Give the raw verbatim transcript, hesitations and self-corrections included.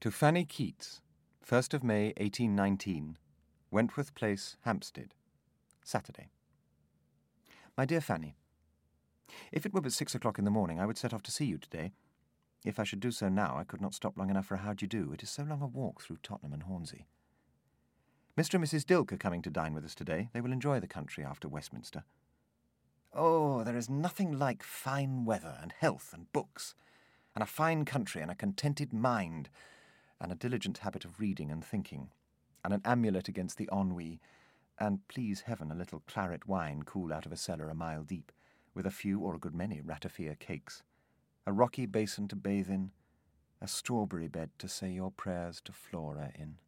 To Fanny Keats, first of May, eighteen nineteen, Wentworth Place, Hampstead, Saturday. My dear Fanny, if it were but six o'clock in the morning, I would set off to see you today. If I should do so now, I could not stop long enough for a how-do-you-do. It is so long a walk through Tottenham and Hornsey. Mister and Missus Dilke are coming to dine with us today. They will enjoy the country after Westminster. Oh, there is nothing like fine weather and health and books, and a fine country and a contented mind, and a diligent habit of reading and thinking, and an amulet against the ennui, and, please heaven, a little claret wine cool out of a cellar a mile deep, with a few or a good many ratafia cakes, a rocky basin to bathe in, a strawberry bed to say your prayers to Flora in.